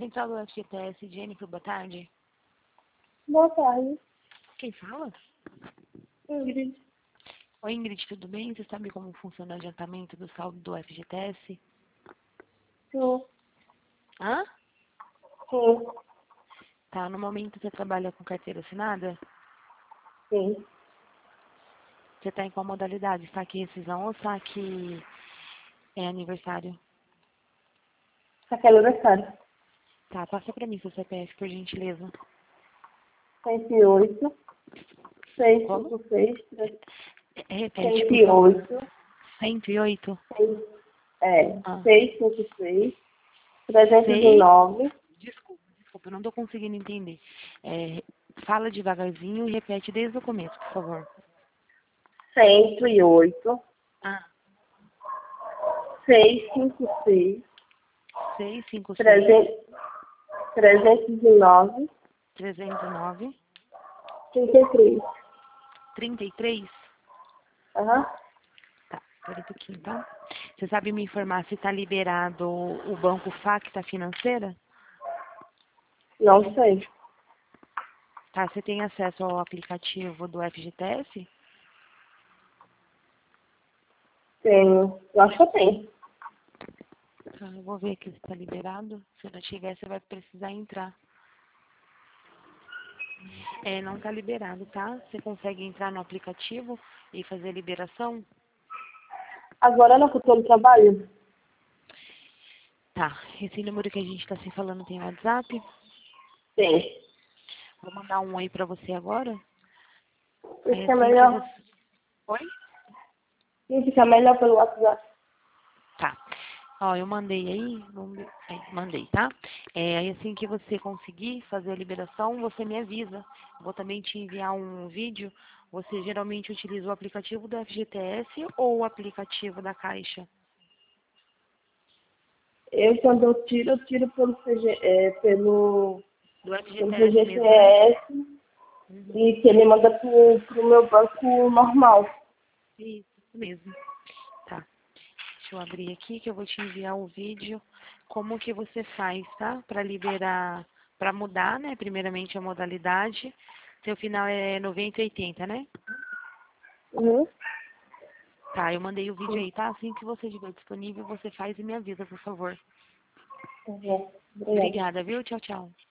Central do FGTS, Jennifer, boa tarde. Boa tarde, Quem fala? Ingrid. Oi, Ingrid, tudo bem? Você sabe como funciona o adiantamento do saldo do FGTS? Sim, Hã? sim, Tá, no momento você trabalha com carteira assinada? sim. Você tá em qual modalidade? Saque rescisão ou saque aniversário? Aqui é aniversário. Tá, passa pra mim seu CPF, por gentileza. 108, Como? 656, Repete, por favor. 108, 108? 6, 656, 6. 309, Desculpa, eu não tô conseguindo entender. Fala devagarzinho e repete desde o começo, por favor. 108, Ah, 656, 656, 309, 309, 33. 33. Aham. Tá, espera um pouquinho, tá? Você sabe me informar se está liberado o banco Facta Financeira? Não sei. Tá, você tem acesso ao aplicativo do FGTS? Tenho. Eu acho que eu tenho. Tá, eu vou ver aqui se está liberado. Se não tiver, você vai precisar entrar. Não está liberado, tá? Você consegue entrar no aplicativo e fazer a liberação? Agora não, que eu tô no trabalho. Tá, esse número que a gente está se falando tem WhatsApp? Tem. Vou mandar um oi pra você agora. Aí Isso é assim que melhor. você... Oi? Isso fica melhor pelo WhatsApp. Tá. Ó, eu mandei aí, mandei, tá? Aí assim que você conseguir fazer a liberação, você me avisa. Vou também te enviar um vídeo. Você geralmente utiliza o aplicativo do FGTS ou o aplicativo da Caixa? Quando eu tiro pelo, Do pelo FGTS mesmo, né? FGTS Uhum. e que ele manda pro meu banco normal. Isso mesmo. Tá. Deixa eu abrir aqui que eu vou te enviar o vídeo. Como que você faz, tá? Para liberar, para mudar, né? Primeiramente a modalidade. Seu final é 90 e 80, né? Uhum. Tá, eu mandei o vídeo aí, tá? Assim que você estiver disponível, você faz e me avisa, por favor. Uhum. Obrigada. Obrigada, viu? Tchau, tchau.